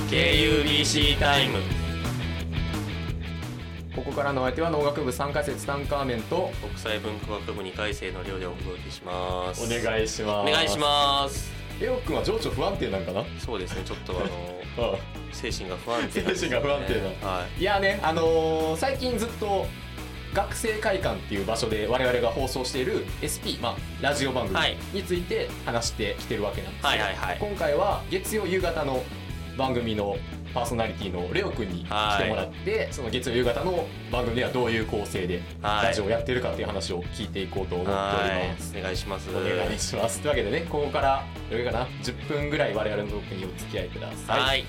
KUBC タイム。 ここからのお相手は農学部3回生ツタンカーメンと国際文化学部2回生のりょうでお届けします。 お願いします。 お願いします。 レオ君は情緒不安定なんかな。 そうですね、ちょっと精神が不安定なんですね。 精神が不安定な、はい、いやね、最近ずっと学生会館っていう場所で我々が放送している SP、ラジオ番組について話してきてるわけなんですけど、はいはいはい、今回は月曜夕方の番組のパーソナリティのレオ君に来てもらって、はい、その月曜夕方の番組ではどういう構成でラジオをやってるかっていう話を聞いていこうと思っております。 お願いします。 お願いします。というわけでね、ここからどれかな10分ぐらい我々のトークにお付き合いください。はい。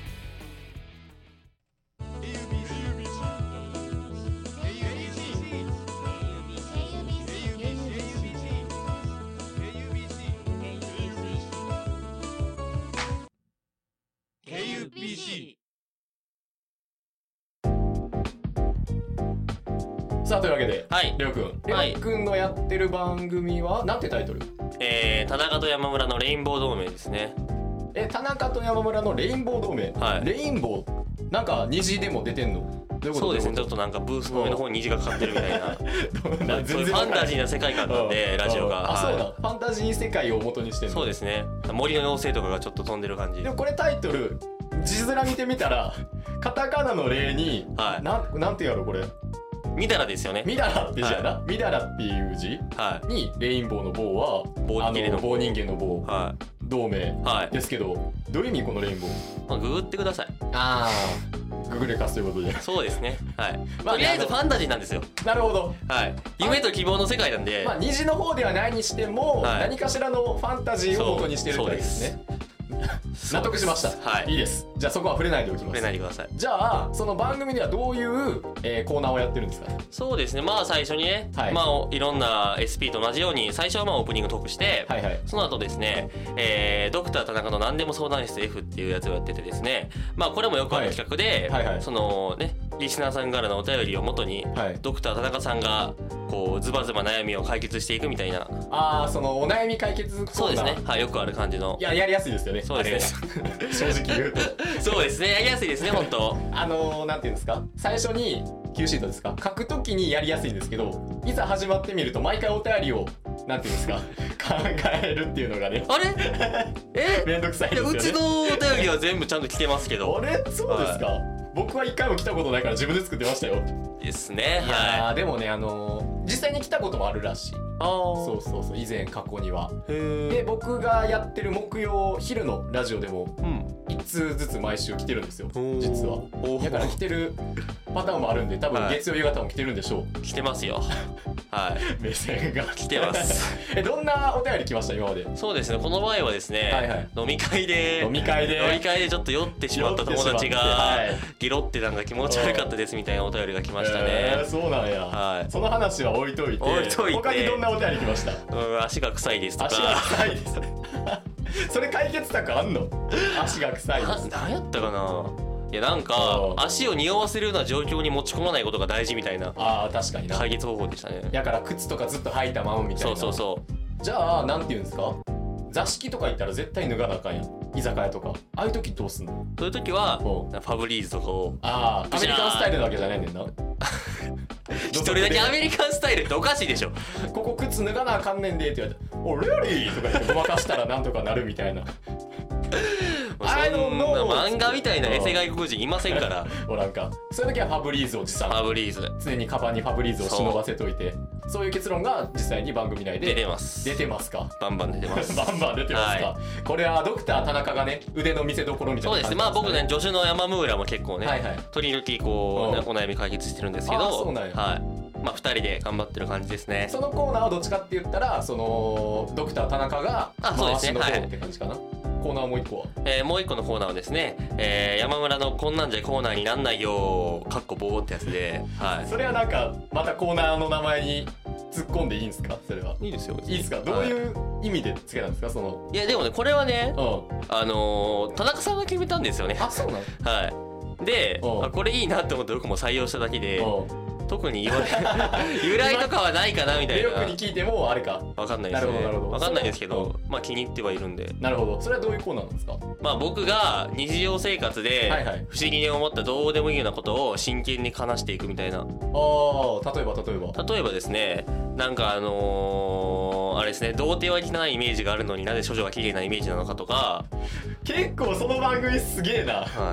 さあというわけで、はい、レオ君のやってる番組はなんてタイトル？ 田中と山村のレインボー同盟ですね。 田中と山村のレインボー同盟、はい、レインボーなんか虹でも出てんの？どういうこと？ そうですね、ちょっとなんかブースの上の方に虹がかかってるみたいなそういうファンタジーな世界観なんでラジオが、 そうだ、ファンタジー世界を元にしてるの？ そうですね、森の妖精とかがちょっと飛んでる感じ。 でもこれタイトル字面見てみたらカタカナのレイに、はい、なんてやろこれ、 みだらですよね。 みだらって字やな、はい、みだらっていう字、はい、にレインボーの棒は棒人間の棒、はい、同盟ですけど、はい、どういう意味このレインボー？ ググってください。 ああ、ググレカスということで。 そうですね、はい、とりあえずファンタジーなんですよ。 なるほど、 はい、夢と希望の世界なんで、 虹の方ではないにしても、はい、何かしらのファンタジーを元にしてるというですね。納得しました。はい、いいです。じゃあそこは触れないでおきます。 触れないでください。 じゃあその番組ではどういう、コーナーをやってるんですか？ そうですね、最初にね、はい、いろんな SP と同じように最初はオープニングトークして、はいはい、その後ですね、ドクター田中の何でも相談室 F っていうやつをやっててですね、これもよくある企画で、はいはいはい、そのねリスナーさんからのお便りをもとに、はい、ドクター田中さんがこうズバズバ悩みを解決していくみたいな。 そのお悩み解決コーナー。そうですね、はい、よくある感じの。 やりやすいですよね。そうですね正直言うとそうですね、やりやすいですね本当。 なんていうんですか、最初に Q シートですか、書くときにやりやすいんですけど、いざ始まってみると毎回お便りをなんていうんですか考えるっていうのがね、あれめんどくさいですよね。 うちのお便りは全部ちゃんと来てますけど。 あれそうですか、はい、僕は一回も来たことないから自分で作ってましたよ。 ですね。 いや、はい、でもね、実際に来たこともあるらしい。そう以前過去には。で僕がやってる木曜昼のラジオでも1通ずつ毎週来てるんですよ、実は。だから来てるパターンもあるんで、多分月曜夕方も来てるんでしょう。 来てますよはい、 目線が来てますどんなお便り来ました今まで？ そうですね、この前はですね、はいはい、飲み会でちょっと酔ってしまった友達が、はい、ギロってなんか気持ち悪かったですみたいなお便りが来ましたね。 そうなんや、はい、その話は置いといて他にどんなお便り来ました？ 足が臭いですとか。 足が臭いですそれ解決策あんの？足が臭いです。 何やったかな。いやなんか足を匂わせるような状況に持ち込まないことが大事みたいな。 確かにな、 解決方法でしたね。 だから靴とかずっと履いたままみたいな。そうじゃあなんていうんですか、座敷とか行ったら絶対脱がなあかんやん、居酒屋とか。ああいう時どうすんの？ そういう時はファブリーズとかを。 アメリカンスタイルなわけじゃないねんな一人だけアメリカンスタイルっておかしいでしょここ靴脱がなあかんねんでって言われて「おレアリー!」とか言ってごまかしたらなんとかなるみたいなそんな漫画みたいなエセ外国人いませんからなんかそういう時はファブリーズを持参。 ファブリーズ常にカバンにファブリーズを忍ばせといて、そういう結論が実際に番組内で出てます。 出てますか？ バンバン出てますバンバン出てますか、はい、これはドクター田中がね腕の見せ所みたいな感じですね。そうですね、僕ね助手の山村も結構ね、はいはい、時々こう、お悩み解決してるんですけど。 そうなんや、 はい、2人で頑張ってる感じですね。 そのコーナーはどっちかって言ったらそのドクター田中が回しの方って感じかな。コーナーもう一個は、 もう一個のコーナーはですね、山村のこんなんじゃコーナーになんないよかっこ棒ってやつで、はい、 それはなんかまたコーナーの名前に突っ込んでいいんですか？それはいいですよ。 いいですか？どういう意味でつけたんですか？そのいやでもねこれはね、田中さんが決めたんですよね。 そうなの？ はい。でこれいいなって思って僕も採用しただけで、 特に言われ由来とかはないかなみたいな。 レオ君に聞いてもあれか分かんないですね。 なるほどなるほど。 分かんないですけど、まあ気に入ってはいるんで。 なるほど。それはどういうコーナーなんですか？ まあ僕が日常生活で不思議に思ったどうでもいいようなことを真剣に話していくみたいな。 ああ、例えばですね、なんかあれですね、童貞は汚いイメージがあるのになぜ処女は綺麗なイメージなのかとか。 結構その番組すげえな、はい、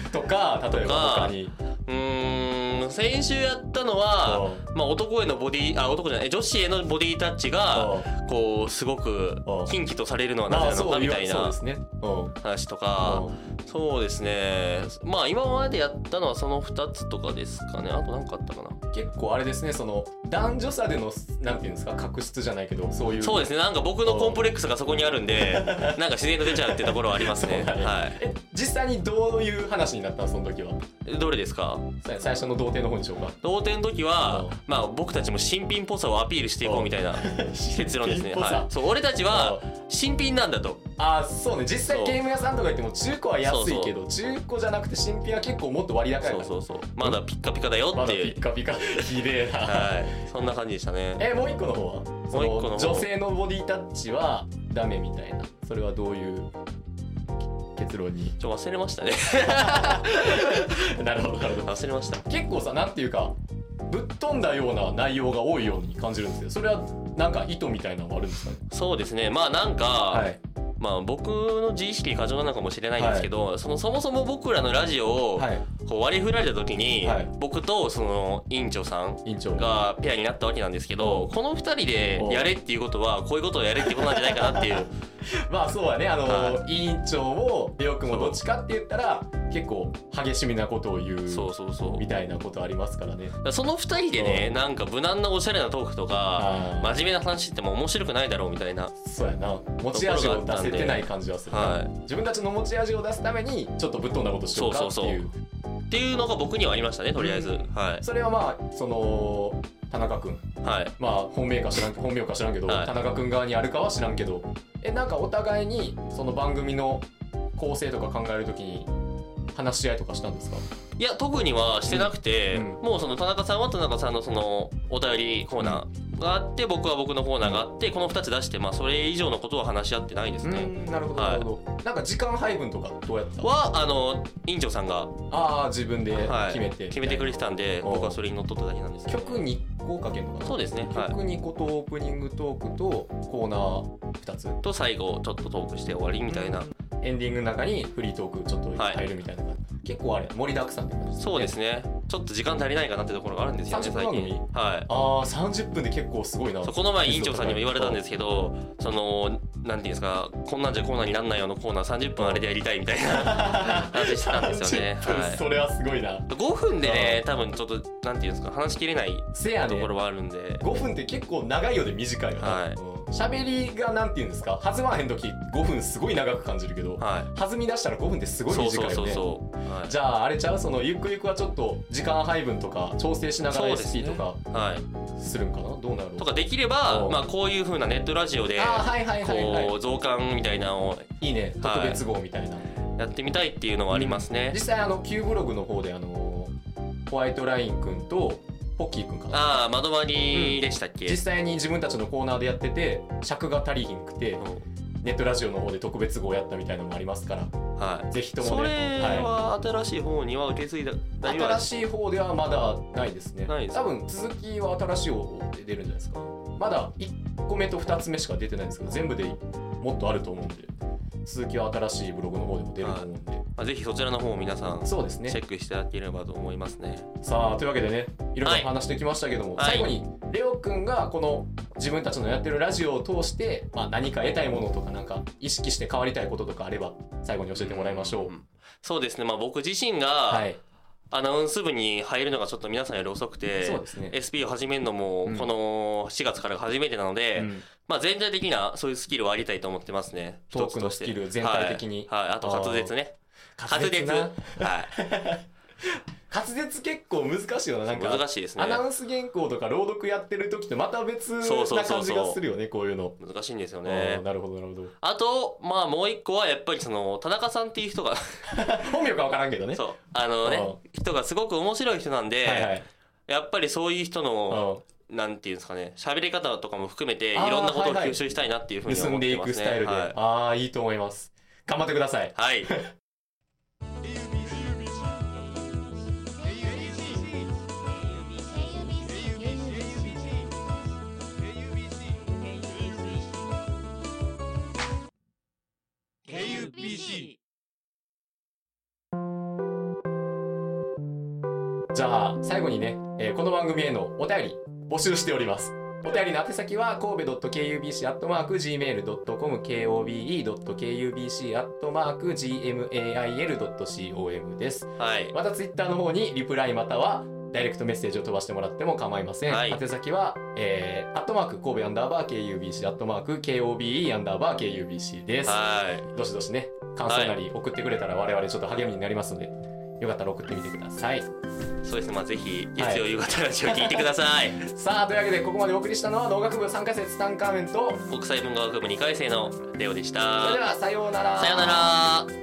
とか例えば他に先週やったのは、まあ、男へのボディ男じゃない女子へのボディタッチがこうすごく禁忌とされるのはなぜなのかみたいな話とか。そうですね、まあ今までやったのはその2つとかですかね。あと何かあったかな。 結構あれですね、その男女差でのなんていうんですか、確執じゃないけどそうですね、なんか僕のコンプレックスがそこにあるんでなんか自然と出ちゃうってところはありますね。はい、 実際にどういう話になったのその時は。 どれですか？ 最初の童貞の方にしようか。 童貞の時はまあ僕たちも新品っぽさをアピールしていこうみたいな結論ですね。はい、そう俺たちは新品なんだと。 あ、そうね、実際ゲーム屋さんとか行っても中古は安いけど中古じゃなくて新品は結構もっと割高いから。 そうまだピッカピカだよっていう。 まだピッカピカ綺麗なはい、そんな感じでしたね。 もう一個の方はもう一個の方、 女性のボディタッチはダメみたいな、それはどういう結論に。 忘れましたねなるほど忘れました。 結構さ、なんていうかぶっ飛んだような内容が多いように感じるんですけど、それはなんか意図みたいなのがあるんですかね？ そうですね、まあなんか、はい、まあ僕の自意識過剰なのかもしれないんですけど、はい、そもそも僕らのラジオをこう割り振られた時に、はい、僕とその委員長さんがペアになったわけなんですけど、この2人でやれっていうことはこういうことをやれっていうことなんじゃないかなっていうまあそうだね、はい、委員長もレオ君もどっちかって言ったら結構激しみなことを言うみたいなことありますからね。 その2人でね、なんか無難なおしゃれなトークとか真面目な話っても面白くないだろうみたいな。 そうやな、持ち味を出せてない感じはする、はい、自分たちの持ち味を出すためにちょっとぶっ飛んだことしようかっていうっていうのが僕にはありましたね、とりあえず、はい、 それはまあその田中君、はい、まあ本名か知らんけど、はい、田中君側にあるかは知らんけど、なんかお互いにその番組の構成とか考えるときに話し合いとかしたんですか？ いや特にはしてなくて、もうその田中さんは田中さんのそのお便りコーナーがあって、僕は僕のコーナーがあって、この2つ出して、まあそれ以上のことは話し合ってないですね。 なるほどなるほど。なんか時間配分とかどうやった？ 委員長さんが自分で決めてくれてたんで、僕はそれにのっとっただけなんですけど、 曲2個かけるのかな？ そうですね、 曲2個とオープニングトークとコーナー2つと最後ちょっとトークして終わりみたいな、 エンディングの中にフリートークちょっと入るみたいな感じ、結構あれ盛りだくさんって感じですね。 そうですね、ちょっと時間足りないかなってところがあるんですよね、最近。はい。 30分で結構すごいな。 この前委員長さんにも言われたんですけど、そのなんていうんですか、こんなんじゃコーナーになんないよのコーナー30分あれでやりたいみたいな話してたんですよね。 はい、それはすごいな。 5分でね、多分ちょっとなんていうんですか、話しきれないところはあるんで、 5分って結構長いようで短いよね。はい。喋りがなんていうんですか、弾まへん時5分すごい長く感じるけど、はい、弾み出したら5分ってすごい短いよね。じゃああれちゃう、そのゆくゆくはちょっと時間配分とか調整しながら SP とかするんかな、どうなるとかできれば、まあこういう風なネットラジオでこう増刊みたいなのをいいね、特別号みたいなやってみたいっていうのはありますね。 実際Qブログの方でホワイトラインくんとポッキーくんかな、 窓割りでしたっけ、 実際に自分たちのコーナーでやってて尺が足りひんくて、ネットラジオの方で特別号やったみたいなのもありますから、はい、ぜひともね。 それは新しい方には受け継いだ？ 新しい方ではまだないですね。多分続きは新しい方で出るんじゃないですか。まだ1個目と2つ目しか出てないんですけど、全部でもっとあると思うんで、続きは新しいブログの方でも出ると思うんで、 ぜひそちらの方を皆さんそうですね、チェックしていただければと思いますね。 さあというわけでね、いろいろ話してきましたけども、最後にレオくんがこの自分たちのやってるラジオを通して、何か得たいものとか、なんか意識して変わりたいこととかあれば最後に教えてもらいましょう。 そうですね、僕自身が、アナウンス部に入るのがちょっと皆さんより遅くて、そうですね、SP を始めるのもこの4月からが初めてなので、全体的なそういうスキルをありたいと思ってますね。 トークのスキル全体的に、 あと滑舌ね、滑舌滑舌結構難しいよな。なんか難しいですね。 アナウンス原稿とか朗読やってる時とまた別な感じがするよね、こういうの。 難しいんですよね。 なるほどなるほど。 あともう一個はやっぱりその田中さんっていう人が本名か分からんけどね。 そう人がすごく面白い人なんで、 やっぱりそういう人の、なんていうんですかね、喋り方とかも含めていろんなことを吸収したいなっていうふうに思ってますね。 盗んでいくスタイルで、ああいいと思います。頑張ってください。 はい。 じゃあ最後にね、この番組へのお便り募集しております。お便りの宛先は神戸 .kubc@gmail.com kobe.kubc@gmail.com です。 はい。 またツイッターの方にリプライまたはダイレクトメッセージを飛ばしてもらっても構いません。はい、宛先は、神戸_KUBC KOBE_KUBC です。はい。どしどしね、感想なり送ってくれたら我々ちょっと励みになりますので、よかったら送ってみてください。 そうですね、まあぜひ月曜夕方ラジオ聞いてください。 さあというわけでここまでお送りしたのは農学部3回生ツタンカーメンと国際文化学部2回生のレオでした。 それではさようなら。 さようなら。